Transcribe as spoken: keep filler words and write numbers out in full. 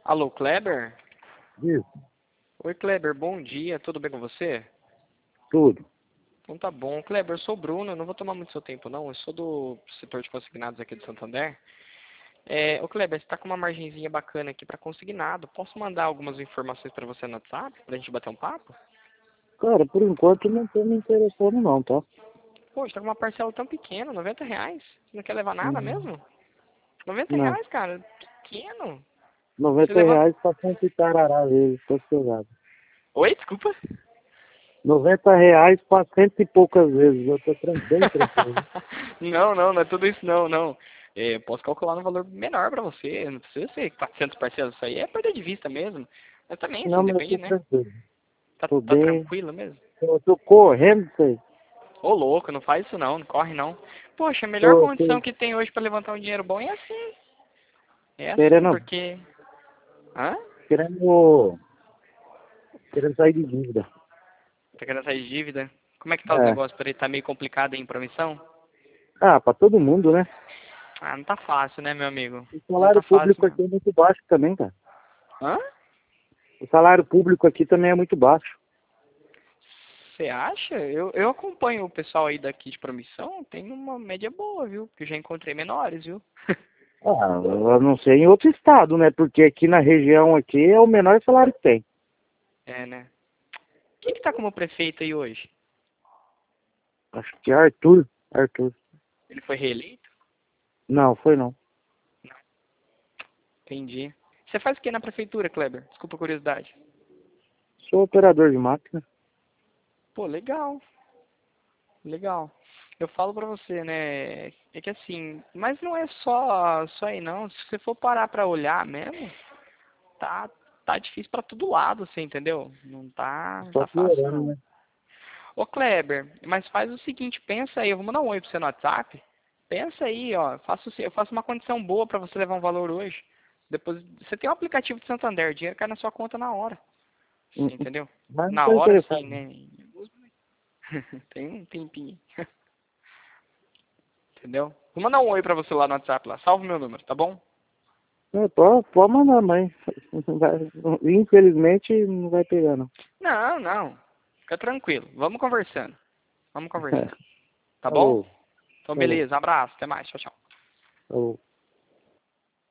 Alô, Kleber? Isso, Oi, Kleber, bom dia, tudo bem com você? tudo. Então tá bom. Kleber, eu sou o Bruno, eu não vou tomar muito seu tempo não, eu sou do setor de consignados aqui de Santander. É, ô Kleber, você tá com uma margenzinha bacana aqui para consignado, posso mandar algumas informações para você no WhatsApp, pra gente bater um papo? Cara, por enquanto não tô me interessando não, tá? Poxa, tá com uma parcela tão pequena, noventa reais, você não quer levar nada Uhum. mesmo? noventa Não, reais, cara, pequeno. Você noventa leva... reais pra cento e tarará vezes, tô chegado. Oi, desculpa? Noventa reais pra cento e poucas vezes, eu tô tran- bem tranquilo. Não, não, não é tudo isso não, não. É, eu posso calcular um valor menor pra você, não precisa ser quatrocentos parcelas, isso aí é perda de vista mesmo. Mas também, Não, assim, mas eu depende, tô né? tranquilo. Tá, Tô tá bem, tranquilo mesmo? eu tô correndo, sei. Ô louco, não faz isso não, não corre não. Poxa, a melhor Tô, condição tô que tem hoje pra levantar um dinheiro bom é assim. É assim, querendo, porque... Hã? querendo, querendo sair de dívida. Tá querendo sair de dívida? Como é que tá os É. negócios por aí? Tá meio complicado aí em promissão? Ah, pra todo mundo, né? Ah, não tá fácil, né, meu amigo? O Não salário tá fácil público mesmo. aqui é muito baixo também, cara. Hã? O salário público aqui também é muito baixo. Você acha? Eu, eu acompanho o pessoal aí daqui de promissão, tem uma média boa, viu? Porque eu já encontrei menores, viu? Ah, eu não sei em outro estado, né? Porque aqui na região aqui é o menor salário que tem. É, né? Quem que tá como prefeito aí hoje? Acho que é Arthur. Arthur. Ele foi reeleito? Não, foi não. Entendi. Você faz o que na prefeitura, Kleber? Desculpa a curiosidade. Sou operador de máquina. Pô, legal. Legal. Eu falo pra você, né? É que assim, mas não é só, só aí não. Se você for parar pra olhar mesmo, tá, tá difícil pra todo lado, você entendeu? Não tá, não Só tá fácil piorando, não. né? Ô Kleber, mas faz o seguinte, pensa aí, eu vou mandar um oi pra você no WhatsApp. Pensa aí, ó, faço, eu faço uma condição boa pra você levar um valor hoje. Depois, você tem um aplicativo de Santander, o dinheiro cai na sua conta na hora. Hum, Você hum. entendeu? Mas não Na tô hora sim, interessado. né? Tem um tempinho. Entendeu? Vou mandar um oi pra você lá no WhatsApp lá. Salve meu número, tá bom? É, pode, pode mandar, mas não vai- infelizmente não vai pegar, não. Não, não. Fica tranquilo. Vamos conversando. Vamos conversando. Tá bom? Falou, Então falou, beleza, abraço, até mais, tchau, tchau. falou.